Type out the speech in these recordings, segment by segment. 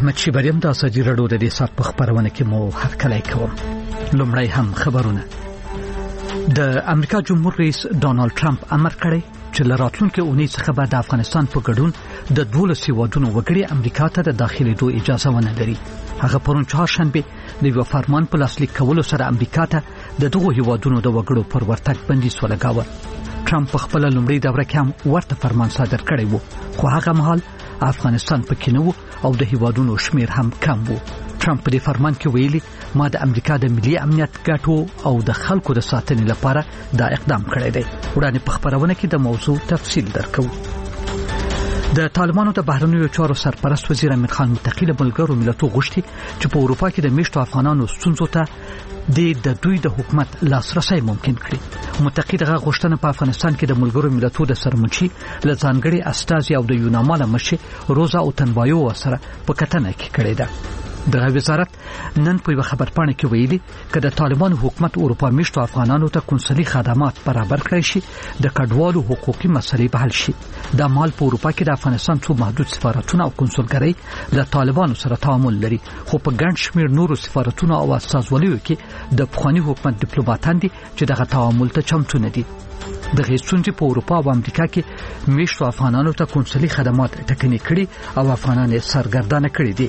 احمد شیبریم د ازادي راډیو د دې سات په خبرونه کې مو هرکلی کوم. لومړی هم خبرونه. د امریکا جمهور رئیس ډانلډ ټرمپ امر کړی چې لراتلونکو اونۍ څخه به د افغانستان په ګډون د 12 هیوادونو وګړي امریکا ته د داخليدو اجازه ونه لري. هغه پرون چهارشنبه د یو فرمان په لاسلیک کولو سره امریکا ته د دغو هیوادونو د وګړو پر ورتګ بندیز ولګاوه. ټرمپ په خپل لومړي دوره کې هم ورته فرمان صادر کړی وو، خو هغه مهال افغانستان پکې نه وو او د هیوادونو شمیر هم کم وو. ټرمپ په دې فرمان کې ویلي ما د امریکا د ملي امنیت ګټو او د خلکو د ساتنې لپاره دا اقدام کړی دی. وړاندې په خبرونه کې د موضوع تفصیل درکو. د طالبانو د بهرنیو چارو سرپرست وزیر امیر خان متقی له ملګرو ملتونو غوښتي چې په اروپا کې د میشتو افغانانو ستونزو ته د دوی د حکومت لاسرسي ممکن کړي. متقی دغه غوښتنه په افغانستان کې د ملګرو ملتونو د سرمنشي ل ځانګړي استازي او د یونامال مشر روزا او تنبایو سره په کتنه کې کړې ده. دغه وزارت نن په خبرپاڼه کې ویلي چې د طالبانو حکومت اروپا میشتو افغانانو ته کنسولي خدمات برابر کړی شي، د کډوالو حقوقي مسلې به حل شي. د مال په اروپا کې د افغانستان څو محدود سفارتونه او کنسولګرۍ له طالبانو سره تعامل لري، خو په ګڼ شمېر نورو سفارتونو او استازولیو کې د پخوانی حکومت ډیپلوماټان دي چې دغه تعامل ته چمتو نه دي. د غیستونجی په اروپا او امریکا کې میشتو افغانانو ته کنسولي خدمات ټکني کړي او افغانان یې سرګردانه کړي دي.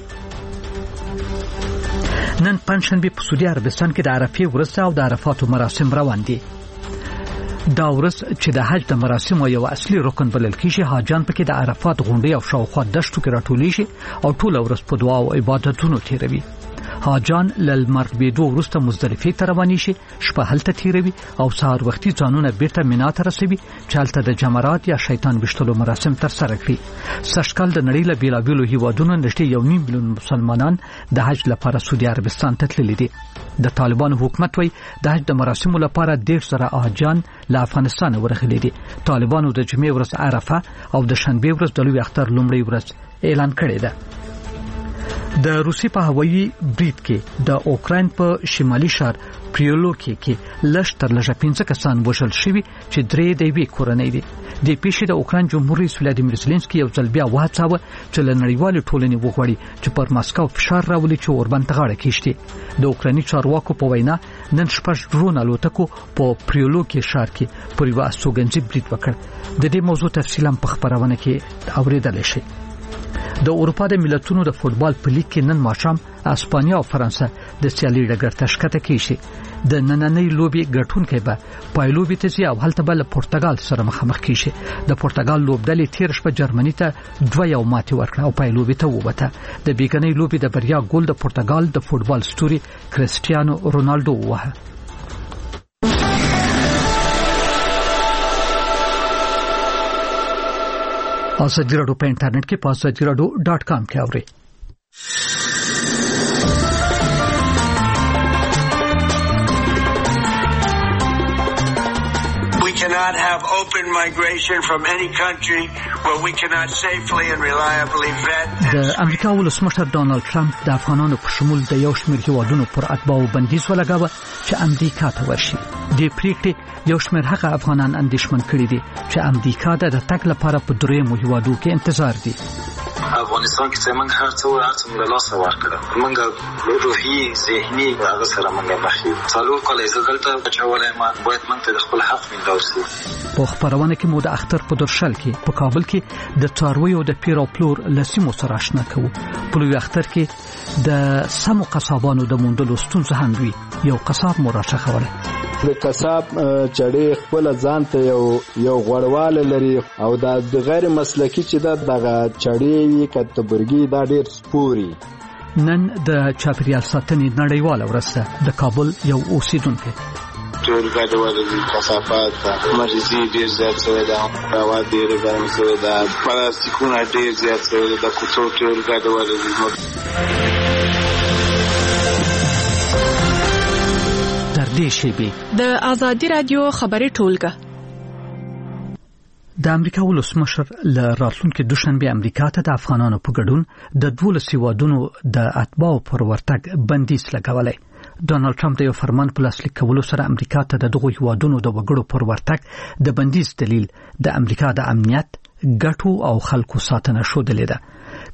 نن پنځشنبه په سعودي عربستان کې د عرفه ورځ او د عرفات مراسم روان دي. دا ورځ چې د حج د مراسمو یو اصلي رکن بلل کیږي، حاجان پکې د عرفات غونډې او شاوخوا دشتو کې راټولیږي او ټول ورځ په دعا او عبادتونو تیروي. حاجان للمرګ بيدو ورسته مزدلفه ته رواني شي، شپه هلته تیروي او سهار وختي ځانونه بیرته مینا ته رسوي چې هلته د جمرات یا شیطان وشتلو مراسم تر سره کړي. سږکال د نړۍ له بیلابیلو هیوادونو نږدې 1.5 میلیون مسلمانان د حج لپاره سعودي عربستان ته تللي دي. د طالبانو حکومت وایي د حج د مراسمو لپاره 1.5 حاجان له افغانستان ورغلي دي. طالبانو د جمعې ورځ عرفه او د شنبه ورځ د لوی اختر لومړی ورځ اعلان کړی ده. د روسي په هوایي برید کې د اوکراین په شمالي ښار پریولوکی کې لشتر لږه 15 کسان وژل شوي چې 3 د وی کورنۍ دي. د پیښې د اوکراین جمهور رئیس ولادیمیر زيلنسکي یو ځل بیا وهڅاوه چې له نړیوال ټولنې وغواړي چې پر ماسکو فشار راولي چې اوربند غاړه کېشتي. د اوکرایني چارواکو په وینا نن شپږ ډرون الوتکو په پریولوکی ښار کې پر یو استوګنځي برید وکړ. د دې موضوع تفصیلا په خبرونه کې اوریدل شي. د اروپا د ملتونو د فوتبال په لیګ کې نن ماښام اسپانیا او فرانسه د سیالي ډګر تشکته کیږي. د نننۍ لوبي ګټونکي به پایلوبي ته ځي او هلته به له پرتګال سره مخامخ کیږي. د پرتګال لوبډلې تیر شپه جرمني ته 2-1 ماتې ورکړه او پایلوبي ته ووته. د بیګنۍ لوبي د بریا ګول د پرتګال د فوتبال ستوري کریسټیانو رونالډو وه. ازادي راډیو په انټرنیټ کې په azadiradio.com کې اورئ. We cannot have open migration from any country where we cannot safely and reliably vet. د امریکا ولسمشر ډانلډ ټرمپ د افغانانو په شمول د یو شمېر هیوادونو پر اتباعو بندیز ولګاوه چې امریکا ته ورشي. د پریکړې یو شمېر هغه افغانان اندېښمن کړي دي چې امریکا د تګ لپاره په درېیمو هیوادو کې انتظار دي. افغانستان کې څنګه هر څه له لاسه ورکړه، موږ روحي ذهني هغه سره موږ مخې څلور کال عزت بچولای ما باید موږ ته خپل حق مندوسي. په خبرونه کې مو د اختر په درشل کې په کابل کې د څارویو د پیر او پلور لسیمو سره آشنا کوو. په لوی اختر کې د سمو قصابانو د موندلو ستونزه هم وي. یو قصاب مو راښخوله. د قصاب چړې خپل ځان ته یو غوړواله لري او د غیر مسلکی چې دغه چړې وي کتبرګي دا ډېر سپوري. نن د چاپیریال ساتنې نړیواله ورځ ده. د کابل یو اوسیدونکی ټول ګډوډ دي، کثافات مرزي ډېر زیات شوی دی، هوا ډېر ګرم شوی دی، پلاستیکونه ډېر زیات شوی دی، د کوڅو ټول ګډوډ دي. د ازادي رادیو خبري ټولګه. د امریکا ولسمشر له راتلونکي دوشنبه امریکا ته د افغانانو په ګډون د 12 هیوادونو د اتباعو پر ورتګ بندیز لګولای. ډانلډ ټرمپ د یو فرمان په لاسلیک کولو سره امریکا ته د دغو هیوادونو د وګړو پر ورتګ د بندیز دلیل د امریکا د امنیت ګټو او خلکو ساتنه شودلې ده.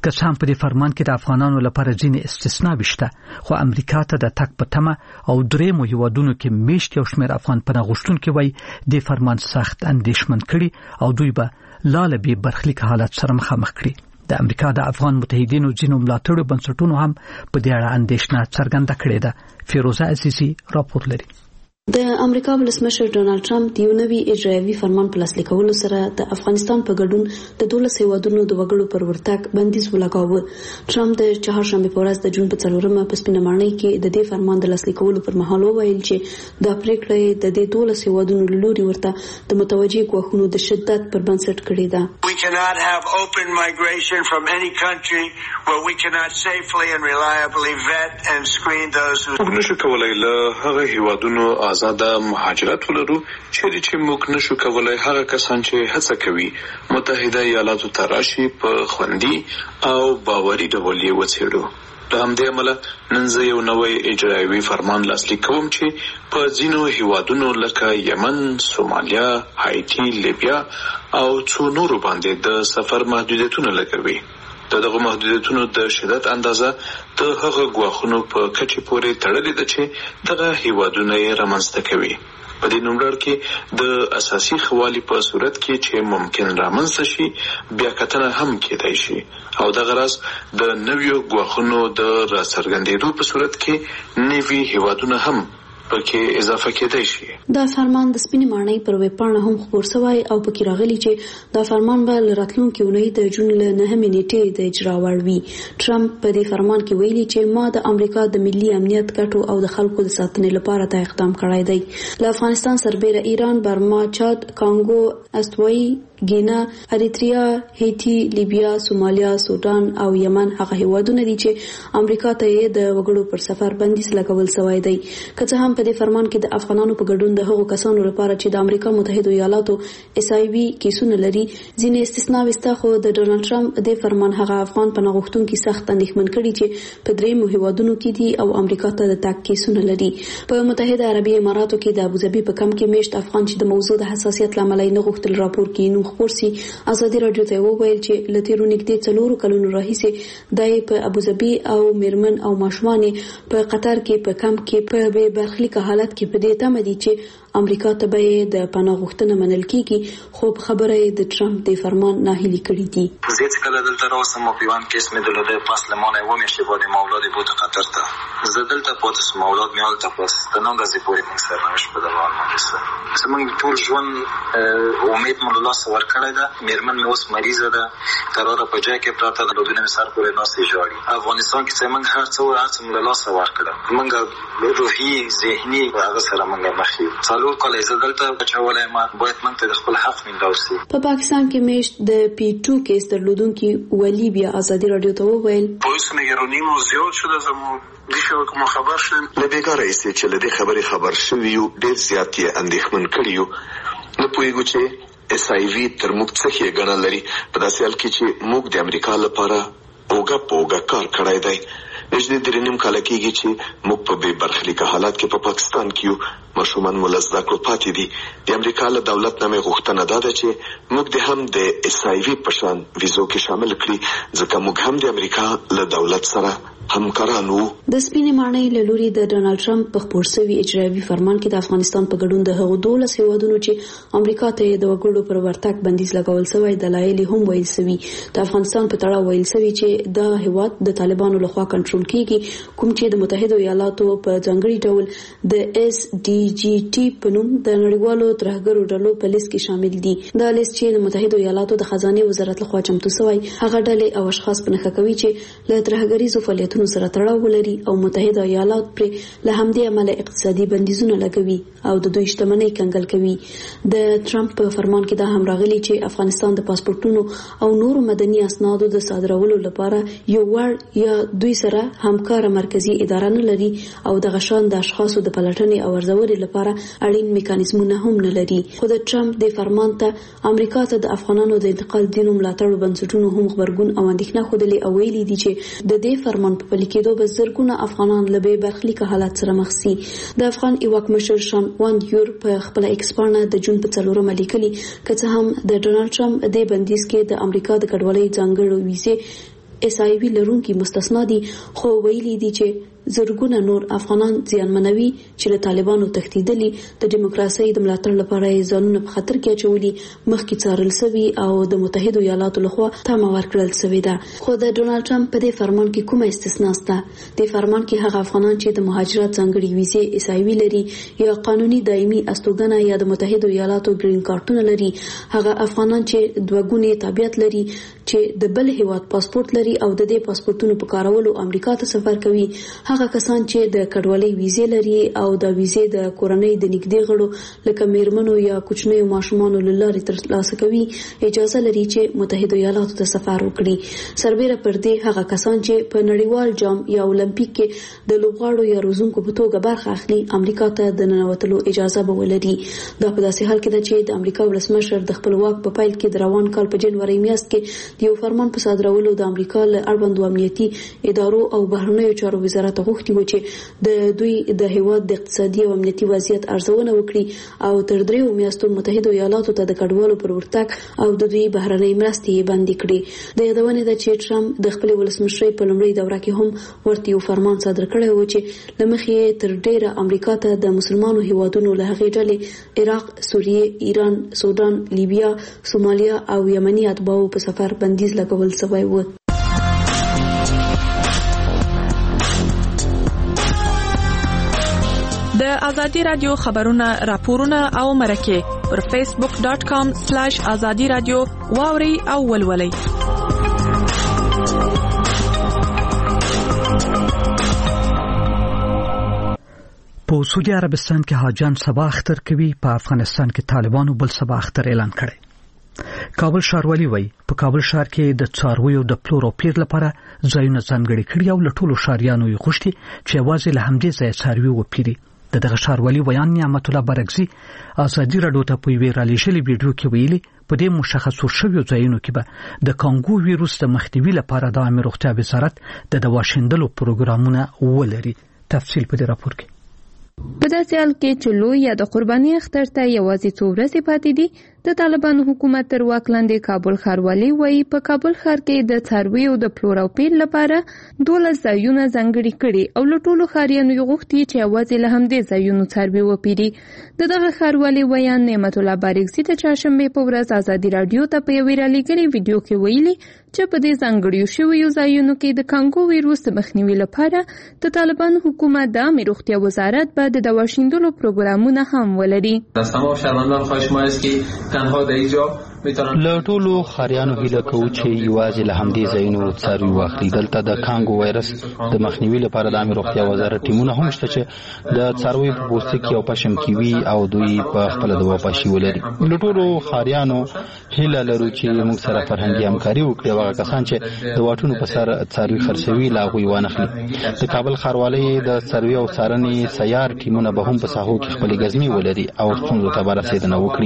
که څنګه په دې فرمان کې د افغانانو لپاره ځینې استثناوې شته خو امریکا ته د تک په تمه او درېمو هیوادونو کې میشت یو شمېر افغان پناه غوښتونکي وایي د فرمان سخت اندېښمن کړي او دوی به لاله به برخلیک حالت سره مخامخ کړي. د امریکا د افغان متحدینو ځینو ملاتړو بنسټونو هم په دې اړه اندېښنه څرګنده کړې ده. فیروزه عزیزی راپور لري. د امریکا ولسمشر ډونالد ټرمپ د یو نوي اجرایوي فرمان په لاسلیک کولو سره د افغانستان په ګډون د 12 هیوادونو د وګړو پر ورتګ بندیز ولګاوه. ټرمپ د چهارشنبه په ورځ د جون په 4مه په سپینه ماڼۍ کې د دې فرمان د لاسلیک کولو پر مهال وویل چې د پریکړې د دې 12 هیوادونو لوري ورته د متوجه غوښتنو د شدت پر بنسټ کړی ده. We cannot have open migration from any country where we cannot safely and reliably vet and screen those who نشو کولای له هغه هیوادونو آزاده مهاجرت ولرو چې موږ نشو کولای هغه کسان چې هڅه کوي متحده ایالاتو ته راشي په خوندي او باوري ډول یې وڅېړو. د همدې امله نن زه یو نوی اجرایوي فرمان لاسلیک کوم چې په ځینو هیوادونو لکه یمن، سومالیا، هایټي، لیبیا او څو نورو باندې د سفر محدودیتونه لګوي. دغه محدودیتونو د شدت اندازه د هغه غواخونو په کچې پورې تړلې ده چې دغه هیوادونه یې رامنځته کوي. په دې نوملړ کې د اساسي خوالي په صورت کې چې ممکن رامنځته شي بیا کتنه هم کېدای شي او دغه راز د نویو غواخونو د راڅرګندېدو په صورت کې نوي هیوادونه هم پکې اضافه کېدای شي. دا فرمان د سپینې ماڼۍ پر ویب پاڼه هم خپور شوی او پکې راغلی چې دا فرمان به راتلونکي اونۍ د جون له 9 نیټې د اجرا وړ وي. ټرمپ په دې فرمان کې ویلي چې ما د امریکا د ملي امنیت ګټو او د خلکو د ساتنې لپاره دا اقدام کړی دی. له افغانستان سربېره ایران، برما، چاد، کانګو، استوایي ګینا، اریتریا، هیټي، لیبیا، سومالیا، سودان او یمن هغه هیوادونه دي چې امریکا ته یې د وګړو پر سفر بندیز لګول شوی دی. که څه هم په دې فرمان کې د افغانانو په ګډون د هغو کسانو لپاره چې د امریکا متحده ایالاتو SIV کیسونه لري ځینې استثناوې شته، خو د ډونالد ټرمپ د فرمان هغه افغان پناه غوښتونکي سخت اندېښمن کړي چې په درېیمو هیوادونو کې دي او امریکا ته د تګ کیسونه لري. په متحده عربي اماراتو کې د ابوظبي په کم کې میشت افغان چې د موضوع د حساسیت لامل نه غوښتل راپور کې نو خبرسي ازادي رادیو ته وویل چې لتیرو نږدې 4 کلونو راهیسې دای په ابوظبي او میرمن او ماشومان په قطر کې په کم کې په برخلیک حالت کې په دې تمه دي چې امریکا ته به د پناه غوښتنه منل کیږي، خو خبره د ټرمپ د فرمان ناهیلي کړې دي. زه چې کله دلته راوسم په یوان کیس مې دلته پاس لمانه و مې چې باندې مولاد بوت قطر ته زه دلته پاتې سم مولاد مې حالت پاس تنه غزي پورې موږ سره نش په دغه باندې زمونږ ټول ژوند امید مې الله سره کړی دا. میرمن مې اوس مریضه ده، قراره په ځای کې پراته د لودونه مې سر پورې ناسې جوړي. افغانستان کې چې موږ هر څه له الله سره ورکړه موږ روحي ذهني هغه سره موږ مخې څلور کله زه دلته بچولای ما باید موږ ته خپل حق مندوسي. په پاکستان کې میشت د P2 کیس درلودونکي ولی بیا ازادي رادیو ته وویل پولیس نگرانیمو زیاد شده زمو دیشو کوم خبر شوم لدې رئیس چې لدې خبري خبر شوی یو ډیر زیات یې اندېښمن کړیو. نو پوهیږو چې SIV تر موږ څخه غنا لري په داسې حال کې چې موږ د امریکا لپاره اوګه کار کړای دی. نږدې 3.5 کال کېږي چې موږ په بې برخلیکه حالات کې په پاکستان کې یو. ماشومان ملزده کړو پاتې دي. د امریکا له دولت نه مې غوښتنه ده چې موږ د هم د SIV په شان ویزو کې شامل کړي ځکه موږ هم د امریکا له دولت سره همکارانو. د سپینې ماڼۍ له لوري د ډونالد ټرمپ په خپور شوي اجرایوي فرمان کې د افغانستان په ګډون د هغو 12 هیوادونو چې امریکا ته د وګړو پر ورتګ بندیز لګول شوی دلایل هم ویل شوي. د افغانستان په تړاو ویل شوی چې دا هیواد د طالبانو لخوا کنټرول کیږي، کوم چې د متحده ایالاتو په ځانګړي ډول د SDGT په نوم د نړیوالو ترهګرو ډلو په لیست کې شامل دي. دا لیست چې د متحده ایالاتو د خزانه وزارت لخوا چمتو شوی هغه ډلې او اشخاص په نښه کوي چې له ترهګریزو فعالیتونو سره تړاو لري او متحده ایالات پر له همدې عمله اقتصادي بندیزونه لګوي او د دوی شتمنۍ کنګل کوي. د ټرمپ په فرمان کې دا هم راغلي چې افغانستان د پاسپورتونو او نورو مدني اسنادو د صادرولو لپاره یو وړ یا دوی سره همکاره مرکزی اداره نه لري او د غشان د اشخاصو د پلټنې او ارزوري لپاره اړین میکانیزمونه هم نه لري. خو د ټرمپ د فرمان ته امریکا ته د افغانانو د انتقال دینو ملاتړو بنسټونو هم خبرګون او اندېښنه خوده او ویلي دي چې د دې فرمان په پلي کېدو به زرګونه افغانان له بې برخلیکه حالت سره مخ شي. د افغان ایواک مشر شان واندیور په خپل ایکس پاڼه د جون په 4مه لیکلي که څه هم د ډونالد ټرمپ د بندیز کې د امریکا د کډوالۍ ځانګړو ویزې اس آی وی لرونکي مستثنا دي، خو ویلي دي چې زرګونه نور افغانان زیانمنوي چې له طالبانو تښتیدلي د دیموکراسي د ملاتړ لپاره یې ځانونه په خطر کې اچولي، مخکې څارل شوي او د متحده ایالاتو لخوا تمه ورکړل شوې ده. خو د ډونالد ټرمپ په دې فرمان کې کومه استثنا شته؟ د فرمان کې هغه افغانان چې د مهاجرت ځانګړي ویزې اس آی وی لري یا قانوني دایمي استوګنه یا د متحده ایالاتو ګرین کارتونه لري، هغه افغانان چې دوه ګونی تابعیت لري چې د بل هیواد پاسپورت لري او د دې پاسپورتونو په کارولو امریکا ته سفر کوي، هغه کسان چې د کډوالۍ ویزې لري او د ویزې د کورنۍ د نږدې غړو لکه میرمنو یا کوچنیو ماشومانو له لارې ترلاسه کوي اجازه لري چې متحده ایالاتو ته سفر وکړي. سربیره پر دې هغه کسان چې په نړیوال جام یا اولمپیک کې د لوبغاړو یا روزونکو په توګه برخه اخلي امریکا ته د ننوتلو اجازه به ولري. دا په داسې حال کې ده چې د امریکا ولسمشر د خپل واک په پیل کې د روان کال په جنوري میاشت کې د یو فرمان په صادرولو د امریکا له اړوندو امنیتي ادارو او بهرنیو چارو وزارت غوښتي و چې د دوی د هیواد د اقتصادي او امنیتي وضعیت ارزونه وکړي او تر 3 میاشتو متحده ایالاتو ته د کډوالو پر ورتګ او د دوی بهرنۍ مرستې بندي کړي. د یادونې ده چې ټرمپ د خپل ولسمشرۍ په لومړۍ دوره کې هم ورته یو فرمان صادر کړی و چې لمخې تر ډیره امریکا ته د مسلمانانو هیوادونو له هغې ډلې عراق، سوریه، ایران، سودان، لیبیا، سومالیا او یمني اتباعو په سفر بندیز لګول شوی و. د ازادي رادیو خبرونه، راپورونه او مرکه پر facebook.com/azadi radio واوري او ولولي. په سعودي عربستان کې حاجیان سبا اختر کوي، په افغانستان کې طالبانو بل سبا اختر اعلان کړی. کابل ښاروالي وایي په کابل ښار کې د څارویو د پلور او پیر لپاره ځایونه ځانګړي کړي او له ټولو ښاریانو یې غوښتي چې یوازې له همدې ځایه څاروي وپیري. دغه ښاروالي ویان نعمت الله برګزي ازادي راډیو ته په یوې رالیږلې ویډیو کې ویلي په دې مشخصو شویو ځایونو کې به د کانګو ویروس د مخنیوي لپاره د عامه روغتیا وزارت د دوا شیندلو پروګرامونه ولري. تفصیل په دې راپور کې. په داسې حال کې چې لوی یا د قرباني اختر ته یوازې څو ورځې پاتې دي، د طالبانو حکومت تر واک لاندې کابل ښاروالي وایي په کابل ښار کې د څارویو د پلور او پیر لپاره 12 ځایونه ځانګړي کړي او له ټولو ښاریانو یې غوښتي چې یوازې له همدې ځایونو څاروي وپیري. دغه ښاروالي ویان نعمت الله بارګزي د چهارشنبې په ورځ ازادي راډیو ته په یوې رالیږلې ویډیو کې ویلي چې په دې ځانګړیو شویو ځایونو کې د کانګو ویروس د مخنیوي لپاره د طالبانو حکومت د عامه روغتیا وزارت به د دوا شیندلو پروګرامونه هم ولري. از تمام شهروندان خواهش ما است که تنها در اینجا له ټولو خاریانو هیله کوو چې یوازې له همدې ځایونو څاروي واخلي. دلته د کانګو وایرس د مخنیوي لپاره د عامه روغتیا وزارت ټیمونه هم شته چې د څارویو په پوستکي او پشم کې وي او دوی په خپل دوا پاشي ولري. له ټولو خاریانو هیله لرو چې موږ سره فرهنګي همکاري وکړي او هغه کسان چې د واټونو په سر څاروي خرڅوي لا هغوی وانخلي. د کابل ښاروالۍ د څاروي او څارنې سیار ټیمونه به هم په ساحو کې خپلې ګزمې ولري او ستونزو ته به رسېدنه وکړي.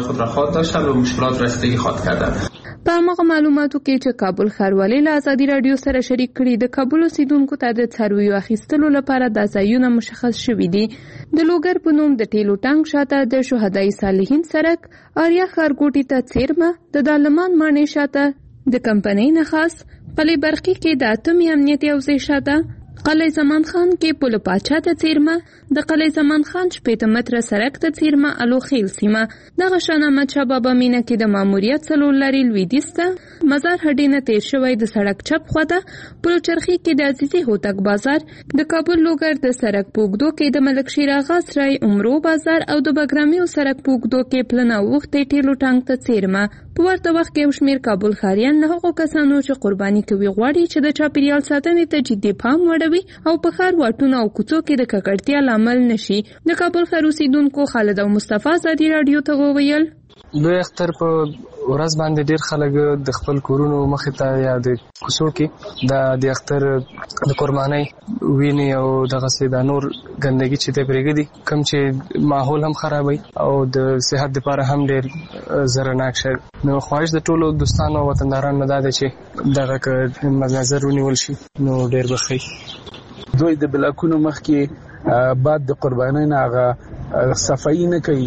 په هغه معلوماتو کې چې کابل ښاروالۍ له ازادي راډیو سره شریک کړي، د کابل اوسیدونکو ته د څارویو اخیستلو لپاره د ځایونه مشخص شوي دي. د لوګر په نوم د ټیلو ټانک شاته د شهدای صالحین سرک، آریا ښارګوټي ته څیرمه، د دالمان ماڼۍ شاته د کمپنۍ نخاس، قلعه برقي کې د اتمې امنیتي حوزې شاته، قلعه زمان خان کې پل پاچا ته څیرمه، د قلعه زمان خان 15 متره سرک ته څیرمه الو خیل سیمه، دغه شان احمد شاه بابا مینه کې د ماموریت څلور لارې لویدیځ ته، مزار هډې نه تیر شوی د سړک چپ خواته، پلوچرخي کې د عزیزي هوتک بازار، د کابل لوګر د سړک په اوږدو کې د ملک شیر آغا سرای عمرو بازار او د بګرامیو سړک په اوږدو کې پلنه وخت ټیلو ټانک ته څیرمه. په ورته وخت کې یو شمېر کابل ښاریان له هغو کسانو چې قرباني کوي غواړي چې د چاپیریال ساتنې ته جدي پام وړوي او په ښار واټونو او کوڅو کې د ککړتیا لامل نشي. د کابل ښار اوسیدونکو خالد او مصطفی ازادي راډیو ته وویل لوی اختر په ورځ باندې ډیر خلک د خپل کورونو مخې ته یا د کوڅو کې د اختر د قربانۍ ویني او دغه څه د نور ګندګي چې ته پرېږدي کم چې ماحول هم خرابوي او د صحت لپاره هم ډیر ضررناک شي. نو خواهش د ټولو دوستانو او وطندارانو نه ده چې دغه نظر ونیول شي نو ډیر بخي. دوی د بلاکونو مخ کې بعد د قربانۍ نه هغه صفایي نه کوي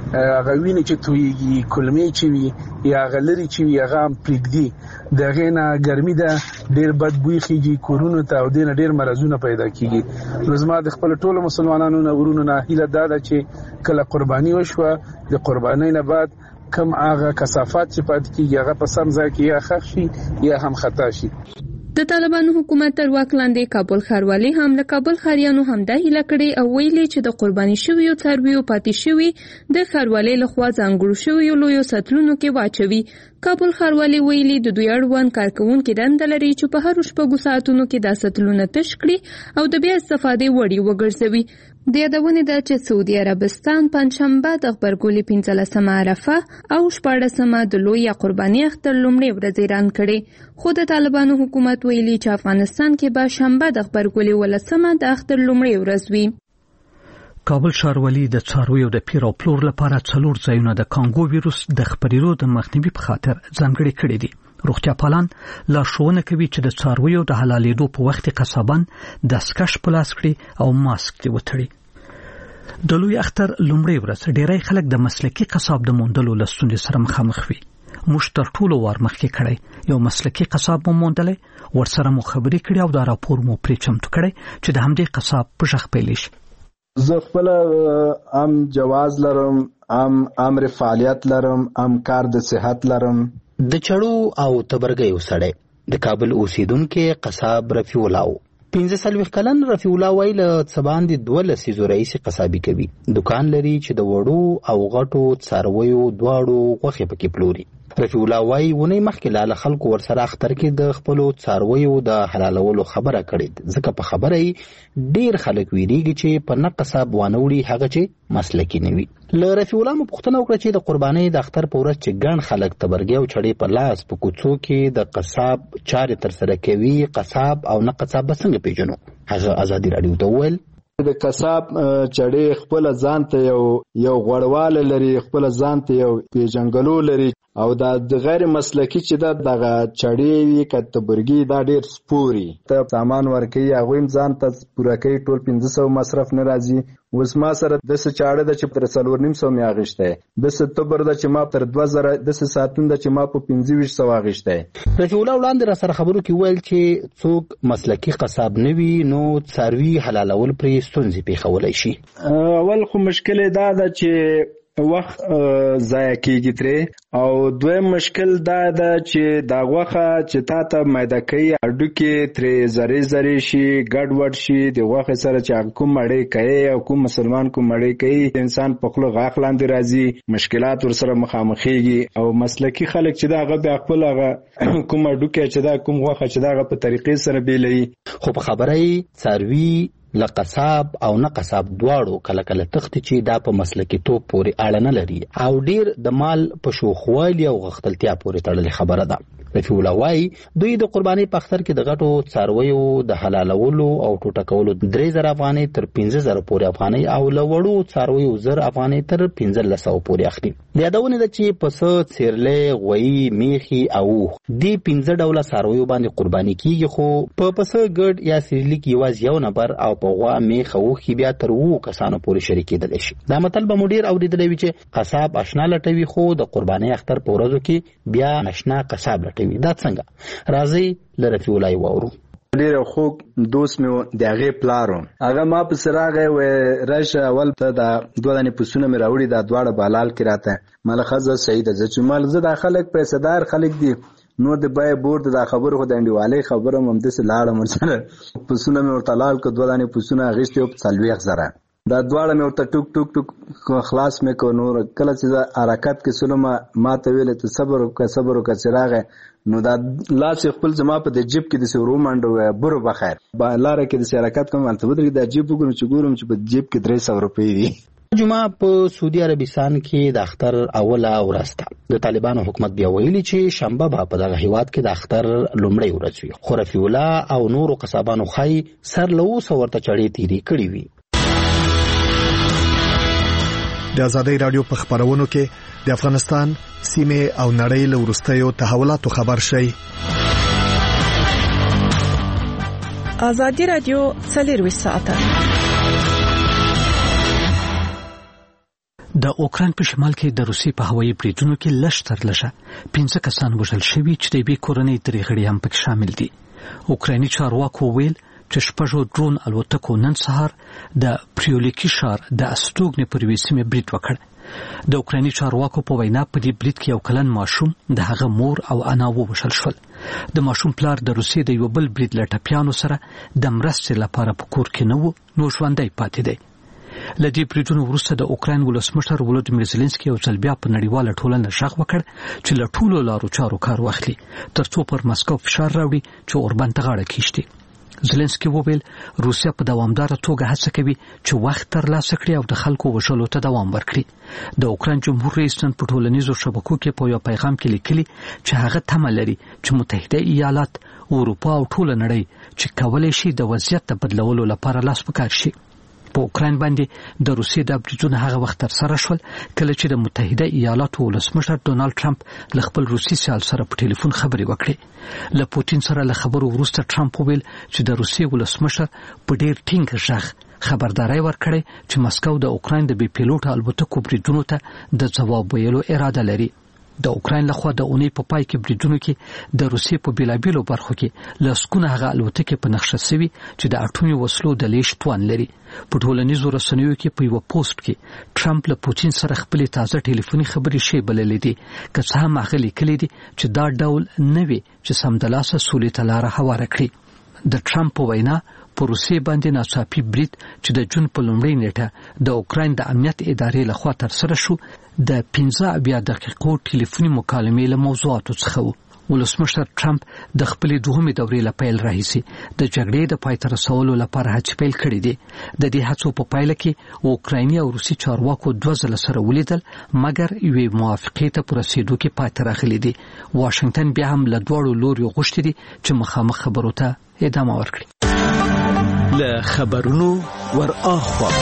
هغه ویني چې تویږي کلمې چې وي یا غلري چې وي هغه پریږدي دغه نه ګرمي ده ډیر بد بوی خيږي کورونو ته او دینه ډیر مرزونه پیدا کیږي. نو زما د خپل ټولو مسلمانانو نه ورونو نه هیله ده چې کله قرباني وشوه د قربانۍ نه بعد کم هغه کثافات چې پات کیږي هغه په سم ځای کې یا خښ شي یا هم خطا شي. د طالبانو حکومت تر واک لاندې کابل ښاروالي هم له کابل ښاریانو همدا هیله کړې او ویلي چې د قرباني شویو څارویو پاتې شوي د ښاروالۍ لخوا ځانګړو شویو لویو سطلونو کې واچوي. کابل ښاروالي ویلي د دوی اړوند کارکوونکي دنده لري چې په هرو شپږو ساعتونو کې دا سطلونه تش کړي او د بیا استفادې وړ وګرځوي. د یادونې ده چې سعودي عربستان پنځشنبه د غبرګولي 15مه عرفه او 14مه د لوی قرباني اختر لومړۍ ورځ اعلان کړي. خو د طالبانو حکومت ویلي چې افغانستان کې به شنبه د غبرګولي 18مه د اختر لومړۍ ورځ وي. کابل ښاروالي د څارویو د پیر او پلور لپاره 4 ځایونه د کانګو ویروس د خپرېدو د مخنیوي په خاطر ځانګړي کړي دي. روغتیا پالان لارښوونه کوي چې د څارویو د حلالېدو په وخت قصابان دستکش په لاس کړي او ماسک وتړي. د لوی اختر لومړۍ ورځ ډېری خلک د مسلکي قصاب د موندلو له ستونزې سره مخامخ وي. موږ تر ټولو وار مخکې کړی یو مسلکي قصاب مو موندلی، ورسره مو خبرې کړې او دا راپور مو پرې چمتو کړی چې د همدې قصاب په غږ پیلې شي. زه خپل جواز لرم، امر فعالیت لرم، کار د صحت لرم. د چړو او تبرګیو سړی د کابل اوسیدونکو قصاب رفیع الله 15 کلن رفیع الله ویل څبان دي 12 رئیس قصابي کوي. دکان لري چې د وړو او غټو څارویو دواړو غوښه پکې پلوري. رفیع الله وای ونی مخکې لاله خلکو ورسره اختر کې د خپل څارویو د حلالولو خبره کړې، ځکه په خبره یې ډیر خلک ویریږي چې په نقصاب وانوړي هغه چې مسلکی نه وي. ل رفیع الله مپختنه وکړه چې د قربانۍ د اختر په ورځ چې ګڼ خلک تبرګي او چړې په لاس په کوڅو کې د قصاب چارې تر سره کوي. قصاب او نه قصاب څنګه پیژنو؟ هغه ازادي رادیو ته ویل د قصاب چړې خپل ځان ته یو غوړواله لري، خپل ځان ته یو پیژنګلو لري او دا د غیر مسلکی چې دغه چړې وي کتبرګي دا ډیر سپوري ته سامان ورکي هغه ځان ته پوره کوي. ټول 1500 مصرف نه راځي. اوس ما سره د څه چاړه د چې تر 4.5 می اغشته، د څه تبر د چې ما تر 2000 د څه ساتون د چې ما په 2500 اغشته. رفیع الله وړاندې را سره خبرو کې ویل چې څوک مسلکی قصاب نه وي نو څاروي حلالول پرې ستونزې پیښولای شي. اول خو مشکل دا ده چې وخت ضایع کیږي ترې، او دویم مشکل دا ده چې دا غوښه چې تا ته میده کوي هډوکي ترې زری شي، ګډوډ شي. د غوښې سره چې کوم مړی کوي او کوم مسلمان کوم مړی کوي انسان په خپل غاښ لاندې راځي، مشکلات ورسره مخامخېږي. او مسلکی خلک چې دا هغه بیا خپل هغه کوم هډوکي چې دا کوم غوښه چې دا هغه په طریقې سره بیلوي. خو په خبره یې څاروي لقصاب او نه قصاب دواړو کله کله تختی چې دا په مسلکی توپ پورې اړه نه لري او ډیر د مال په شوخوالي او غختلتیا پورې تړلې خبره ده. رفیع الله وای دوی د قرباني په اختر کې د غټو څارویو د حلالولو او ټوټه کولو 3000 افغانۍ تر 15000 پورې افغانۍ او لوړو څارویو 1000 افغانۍ تر 1500 پورې اخلي. یادونه ده چې پس څیرلې غوي میخي او دی 15 ډوله څارویو باندې قرباني کیږي. خو په پس ګډ یا سیرلی کې یواز یو نفر او په غوا میخ او خي بیا تر 2 کسانو پورې شریکېدل شي. دا مطلب مدیر اوریدلې وی چې قصاب آشنا لټوي خو د قرباني اختر په ورځو کې بیا آشنا قصاب لټوي. دا څنګه راځي لرفیع الله وورو ډیر خوږ دوست مې دغه پلارو هغه ما په سراغه و راشه اول ته دا دوه دنې پسونه مې راوړي دا دواړه بالال کې راته ملخصه سعید چې مال زه د خلک پیسدار خلک دي نو د بای بورد دا خبره خو د انډیواله خبره مم د سلاړه مرسره پسونه مې ورته لال کو دوه دنې پسونه غشته په 40,000 دا دواړه مې ورته ټوک ټوک ټوک خلاص مې کو. نور کله چې حرکت کې سلمه ما ته ویل ته صبر وکړه چراغه نو دا لاس خپل زما په د جیب کې د سورو منډو برو بخیر لاره کې د حرکت کوم البته ودرې د جیب وګورم چې ګورم چې په جیب کې 300 روپۍ دي. جمعه په سعودي عربستان کې د اختر اوله ورځ ده. د طالبانو حکومت بیا ویلي چې شنبه په دغه هیواد کې د اختر لومړۍ ورځ وي. خو رفیع الله او نورو قصابانو خای سر له اوسه ورته چړې تیری کړې وي. د آزادۍ رادیو په خبرونو کې د افغانستان سیمه او نړۍ له وروستیو تحولاتو خبر شي. آزادۍ رادیو 24 ساعته د اوکراین په شمال کې د روسي په هوایي بریدونو کې لږ تر لږه 15 کسان وژل شوي چې د یوې کورنۍ 3 غړي هم پکې شامل دي. اوکرایني چارواکو ویل چې شپږو ډرون الوتکو نن سهار د پریولیکی ښار د استوګنې پر یوې سیمې برید وکړ. د اوکرایني چارواکو په وینا په دې برید کې یو کلن ماشوم د هغه مور او انا ووژل شول. د ماشوم پلار د روسیې د یو بل برید له ټپیانو سره د مرستې لپاره په کور کې نه و، نو ژوندی پاتې دی. له دې بریدونو وروسته د اوکراین ولسمشر ولودیمیر زلنسکي یو ځل بیا په نړیواله ټولنه غږ وکړ چې له ټولو لارو چارو کار واخلي ترڅو پر مسکو فشار راوړي چې اوربان ته غاړه کیږدي. زلنسکي وویل روسیا په دوامداره توګه هڅه کوي چې وخت ترلاسه کړي او د خلکو وژلو ته دوام ورکړي. د اوکراین جمهور رئیس نن په ټولنیزو شبکو کې په یو پیغام کې لیکلي چې هغه تمه لري چې متحده ایالات، اروپا او ټوله نړۍ چې کولای شي د وضعیت د بدلولو لپاره لاس په کار شي. په اوکراین باندې د روسیې د بریدونو هغه وخت تر سره شول کله چې د متحده ایالاتو ولسمشر ډونالد ټرمپ له خپل روسي سیال سره په ټلیفون خبرې وکړې. له پوتین سره له خبرو وروسته ټرمپ وویل چې د روسیې ولسمشر په ډېر ټینګ غږ خبرداري ورکړې چې مسکو د اوکراین د بې پیلوټه الوتکو بریدونو ته د ځواب ویلو اراده لري. د اوکراین لخوا د اونۍ په پای کې بریدونو کې د روسیې په بیلابیلو برخو کې لسګونه هغه الوتکې په نقشه شوي چې د اټومي وسلو د لیږد توان لري. په ټولنیزو رسنیو کې په یو پوسټ کې ټرمپ له پوتین سره خپل تازه ټلیفوني خبرې شی بللې دي، که څه هم هغه لیکلي دي چې دا ډول نه وي چې سمدلاسه سولې ته لاره هواره کړي. د ټرمپ په وینا په روسیې باندې ناڅاپي برید چې د جون په لومړۍ نیټه د اوکراین د امنیت ادارې لخوا ترسره شو د 15 دقیقو ټلیفوني مکالمې له موضوعاتو څخه و. ولسمشر ټرمپ د خپلې دوهمې دورې له پیل راهیسې د جګړې د پای ته رسولو لپاره هڅې پیل کړې دي. د دې هڅو په پایله کې اوکرایني او روسي چارواکو 2 ځله سره ولیدل، مګر یوې موافقې ته په رسیدو کې پای ته راغلي دي. واشنگټن بیا هم له دواړو لوريو غوښتي دي چې مخامخ خبرو ته ادامه ورکړي. له خبرونو ور اخوا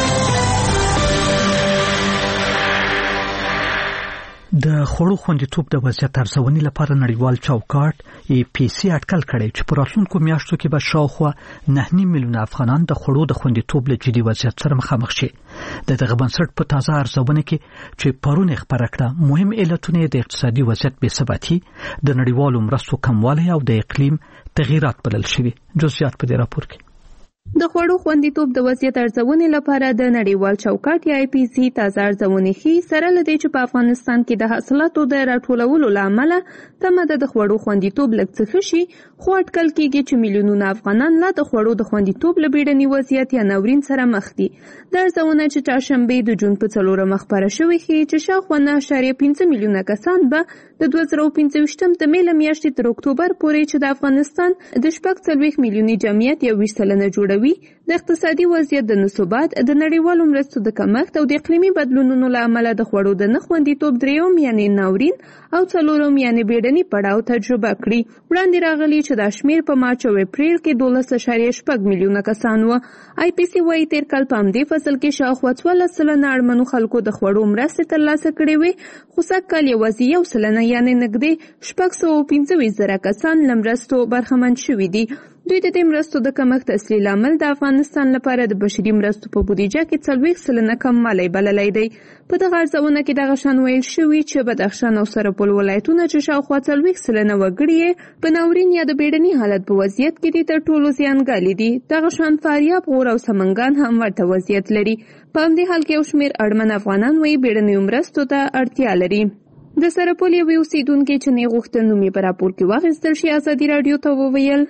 د خوړو خوندیتوب د وضعیت ارزونې لپاره نړیوال چوکاټ APC اټکل کړی چې په راتلونکو میاشتو کې به شاوخوا 9 میلیونه افغانان د خوړو د خوندیتوب له جدي وضعیت سره مخامخ شي. دغه بنسټ په تازه ارزونه کې چې پرون خبره کړه مهم علتونه د اقتصادي وضعیت بې ثباتي، د نړیوالو مرستو کموالی او د اقلیم تغیرات بلل شوي. جزئیات په دې راپور کې. د خوړو خوندیتوب د وضعیت ارزونې لپاره د نړیوال چوکاټ یا IPC تازه ارزونې ښيي سره لدې چې په افغانستان کې د حاصلاتو د راټولولو لامل تمه د خوړو خوندیتوب لږ څه شي، خو اټکل کېږي چې میلیونونه افغانان لا د خوړو د خوندیتوب له بیړني وضعیت یا ناورین سره مخ دي. د ارزونه چې چهارشنبه د جون په 4 خبره شوې ښيي چې شاوخوا 9.5 میلیونه کسان به د 2025 د مې له میاشتې تر اکتوبر پورې چې د افغانستان د 40 میلیوني جمعیت 20% جوړوي د اقتصادي وضعیت د نثبات، د نړیوالو مرستو د کمښت او د اقلیمي بدلونونو له امله د خوړو د نه خوندیتوب 3 یعنی ناورین او 4 یعنی بیړني پړاو تجربه کړي. وړاندې راغلي چې د شمیر په مارچ او اپریل کې 12.8 میلیونه کسان و. IPC وايي تیر کال په همدې فصل کې شاوخوا 14% اړمنو خلکو د خوړو مرستې ترلاسه کړې وې، خو سږکال یوازې 1% یعنی نږدې 625,000 کسان له مرستو برخمن شوي دي. دوی د دې مرستو د کمښت اصلي لامل د افغانستان لپاره د بشري مرستو په بودیجه کې 40% کموالی بللی دی. په دغه ارزونه کې دغه شان ویل شوي چې بدخشان او سرپل ولایتونه چې شاوخوا 40% وګړي په ناورین یا د بیړني حالت په وضعیت کې دي تر ټولو زیانګالي دي. دغه شان فاریاب، غور او سمنګان هم ورته وضعیت لري. په همدې حال کې یو شمېر اړمن افغانان وایي بیړنیو مرستو ته اړتیا لري. د سرپل یوې اوسیدونکې چې نه غوښتل نوم یې په راپور کې واخیستل شي ازادي راډیو ته وویل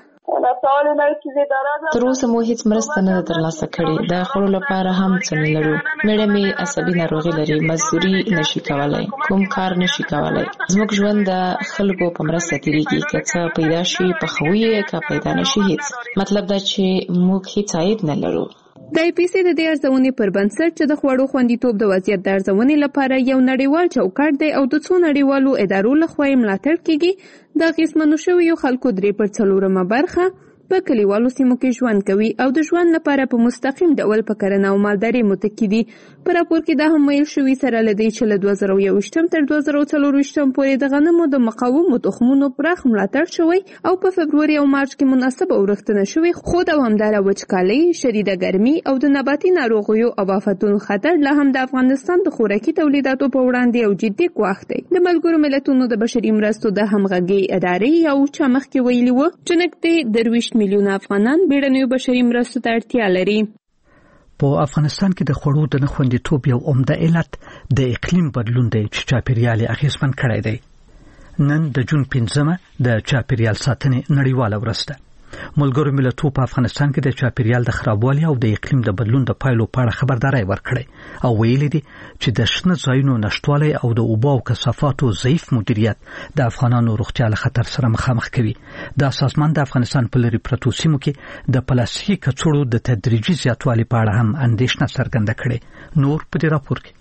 تر اوسه مو هیڅ مرسته نه ترلاسه کړې. د خوړو لپاره هم څه نه لرو. مېړه مې عصبي ناروغي لري، مزدوري نشي کولای، کوم کار نشي کولای. زموږ ژوند د خلکو په مرسته تیریږي، که څه پیدا شي پخوي، که پیدا نشي هیڅ. مطلب دا چې موږ هیڅ عاید نه لرو. د IPC د دې ارزونې پر بنسټ چې د خوړو خوندیتوب د وضعیت د ارزونې لپاره یو نړیوال چوکاټ دی او د څو نړیوالو ادارو لخوا یې ملاتړ کیږي، د اغېزمنو شویو خلکو 3/4 برخه په کلیوالو سیمو کې ژوند کوي او د ژوند لپاره په مستقیم ډول په کرنه او مالدارۍ متکی دي. په راپور کې دا هم ویل شوي سره له دې چې له 2021 تر 2024 پورې د غنمو د مقاومو تخمونو پراخ ملاتړ شوی او په فبروري او مارچ کې مناسبه ورښتنه شوې، خو دوامداره وچکالۍ، شدیده ګرمي او د نباتي ناروغیو او آفتونو خطر لا هم د افغانستان د خوراکي تولیداتو په وړاندې یو جدي ګواښ دی. د ملګرو ملتونو د بشري مرستو د همغږۍ ادارې یو چا مخکې ویلي و چې نږدې 23 میلیونه افغانان بیړنیو بشري مرستو ته اړتیا لري. په افغانستان کې د خوړو د نه خوندیتوب یو عمده علت د اقلیم بدلون دی چې چاپیریال اغیزمن کړی دی. نن د جون 15 د چاپیریال ساتنې نړیواله ورځ ده. ملګرو ملتونو په افغانستان کې د چاپیریال د خرابوالي او د اقلیم د بدلون د پایلو په اړه خبرداري ورکړې او ویلي دي چې د شنه ځایونو نشټوالی او د اوبو او کثافاتو ضعیف مدیریت د افغانانو روغتیا له خطر سره مخامخ کوي. دا سازمان د افغانستان په لري پرتو سیمو کې د پلاستیکي کڅوړو د تدریجي زیاتوالي په اړه هم اندېښنه څرګنده کړې. نور په دې راپور کې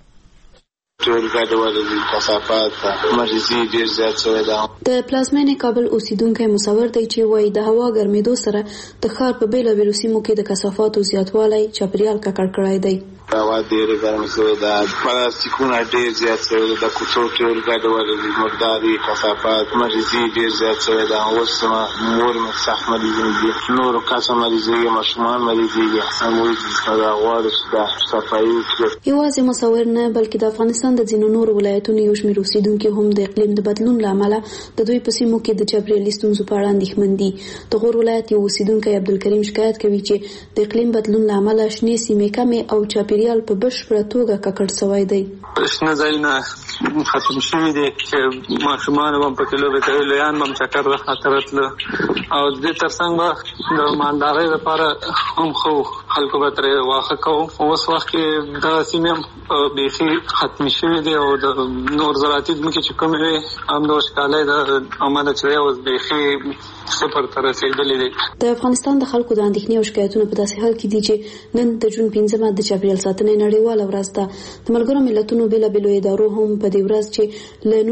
ټول ګډوډ کثافات مریضي ډیر زیات شوی دا. د پلازمینې کابل اوسیدونکو مصور دی چې وایي د هوا ګرمېدو سره د ښار په بیلابیلو سیمو کې د کثافاتو زیاتوالی چاپیریال ککړ کړی دی. هوا ډیر ګرم شوی دا، پلاستیکونه ډیر زیات شوی دا، کوڅو ټول ګډوډ مرداري کثافات مریضي ډیر زیات شوی دا. اوس مور مصح مریضي دي، نور کسه مریضي، ماشومان مریضي دي. موږ دا غواړو چې دا صفایي وکړو. یوازې مصور نه بلکې د افغانستان د ځینو نورو ولایتونو یو شمېر اوسیدونکي هم د اقلیم د بدلون له امله د دوی په سیمو کې د چاپیریالي ستونزو په اړه اندېښمن دي. د غور ولایت یو اوسیدونکی عبدالکریم شکایت کوي چې د اقلیم بدلون له امله شنې سیمې کمې او چاپیریال په بشپړه توګه ککړ شوی دی. شنه ځایونه ختم شوي دي چې ماشومان هم پکې لوبې کوي، لویان هم چکر راته راتله او د دې ترڅنګ به د مالدارۍ لپاره هم ښه خلکو به ترې واښه کوو. اوس وخت کې دغه سیمې هم بیخي ختمې شوي دي او د نور زراعتي ځمکې چې کومې وي هم د وچکالۍ د امله چې دی اوس بیخي صفر ته رسېدلې دي. د افغانستان د خلکو د اندېښنې او شکایتونو په داسې حال کې دي چې نن د جون 15 د چاپیریال ساتنې نړیواله ورځ ده. د ملګرو ملتونو بیلابیلو ادارو هم په دې ورځ چې له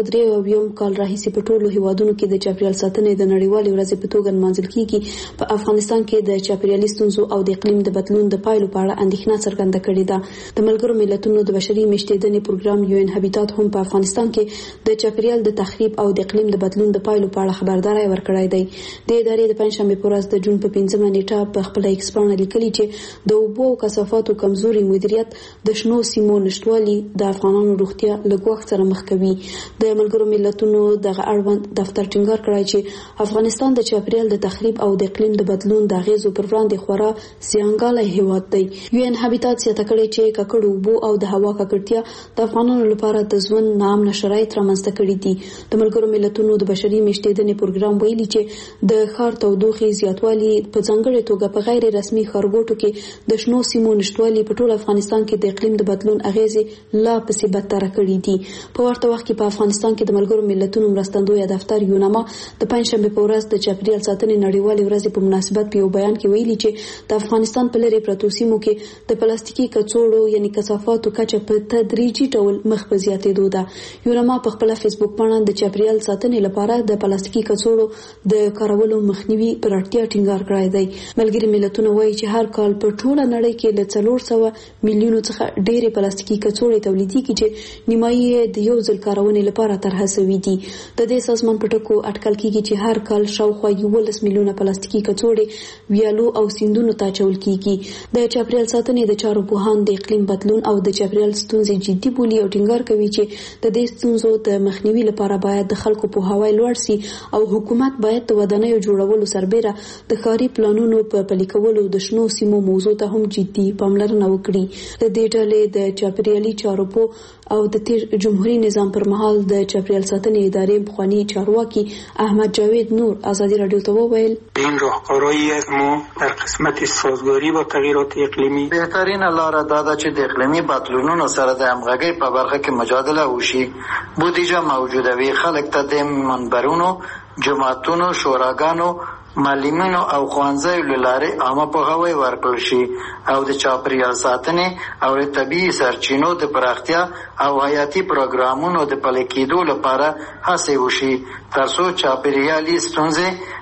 1993 کال راهیسې په ټولو هیوادونو کې د چاپیریال ساتنې د نړیوالې ورځې په توګه نمانځل کیږي په افغانستان کې د چاپیریالي ستونزو او د اقلیم د بدلون د پایلو په اړه اندېښنه څرګنده کړې ده. د ملګرو ملتونو د بشري میشتېدنې پروګرام UN هابیتات هم په افغانستان کې د چاپیریال د تخریب او د اقلیم د بدلون د پایلو په اړه خبرداري ورکړې دی. د ادارې د پنځشنبه په ورځ د جون په 15 نیټه په خپل ایکس باندې لیکلي چې د اوبو او کثافاتو کمزوري مدیریت د شنو سیمو نشټوالي د افغانانو روغتیا له ګواښ سره مخ کوي. د ملګرو ملتونو دغه اړوند دفتر ټینګار کړی چې افغانستان د چاپیریال د تخریب او د اقلیم د بدلون د اغیزو پر وړاندې خورا زیانګالی هیواد دی. UN هابیتات څه تکړه چې ککړ اوبو او د هوا ککړتیا د افغانانو لپاره د ژوند نامنه شرایط رامنځته کړي دي. د ملګرو ملتونو د بشري میشتېدنې پروګرام ویلي چې د ښار تودوخې زیاتوالی په ځانګړې توګه په غیر رسمي ښارګوټو کې د شنو سیمو نشټوالي په ټول افغانستان کې د اقلیم د بدلون اغیزې لا پسې بدتر کړي دي. په ورته وخت کې په افغانستان کې د ملګرو ملتونو مرستندوی دفتر یوناما د پنځشنبه په ورځ د چاپیریال ساتنې نړیوالې ورځې په مناسبت په یو بیان کې ویلي چې د افغانستان په لري پرتو سیمو کې د پلاستیکي کڅوړو یعنی کثافاتو کچه په تدریجي ډول مخ په زیاتېدو ده. یوناما په خپل فیسبوک باندې د چاپیریال ساتنې لپاره د پلاستیکي کڅوړو د کارولو مخنیوي پر اړتیا ټینګار کړی دی. ملګري ملتونه وایي چې هر کال په ټوله نړۍ کې له 400 میلیونو څخه ډېرې پلاستیکي کڅوړې تولیدېږي چې نیمایي د یو ځل کارونې لپاره طرحه شوي دي. د دې سازمان په ټکو اټکل کیږي چې هر کال شاوخوا 11 میلیونه پلاستیکي کڅوړې ویالو او سیندونو ته اچول کیږي. د چاپیریال ساتنې د چارو پوهان د اقلیم بدلون او د چاپیریال ستونزې جدي بولي او ټینګار کوي چې د دې ستونزو د مخنیوي لپاره باید د خلکو پوهاوی لوړ شي او حکومت باید د ودانیو جوړولو سربېره د ښاري پلانونو په پلي کولو د شنو سیمو موضوع ته هم جدي پاملرنه وکړي. د دې ډلې د چاپیریالي چارو او د تیر جمهوریت نظام پر مهال د چاپیریال ساتنې ادارې بخوانی چارواکي احمد جاوید نور آزادی رادیو ته وویل این راهکارهایی از ما در قسمت سازگاری با تغییرات اقلیمی بهترین لاره دا ده چې د اقلیمي بدلونونو سره د همغږۍ په برخه کې مجادله وشي. بودیجه موجوده وي، خلک ته د منبرونو، جماعتونو، شوراګانو، معلمینو او ښوونځیو له لارې عامه پوهاوی ورکړل شي او د چاپیریال ساتنې او د طبیعي سرچینو د پراختیا او حیاتي پروګرامونو د پلي کېدو لپاره هڅې وشي ترڅو چاپیریالي ستونزې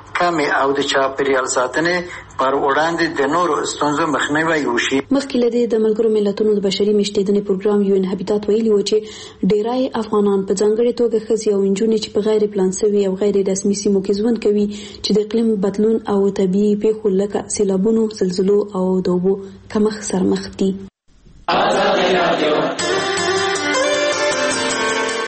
کمې او د چاپیریال ساتنې پر وړاندې د نورو ستونزو مخنیوی وشي. مخکې له دې د ملګرو ملتونو د بشري میشتېدنې پروګرام UN هابیتات ویلي و چې ډیری افغانان په ځانګړې توګه ښځې او نجونې چې په غیر پلان شوي او غیر رسمي سیمو کې ژوند کوي چې د اقلیم بدلون او طبیعي پیښو لکه سیلابونو، زلزلو او د اوبو کمښت سره مخ دي.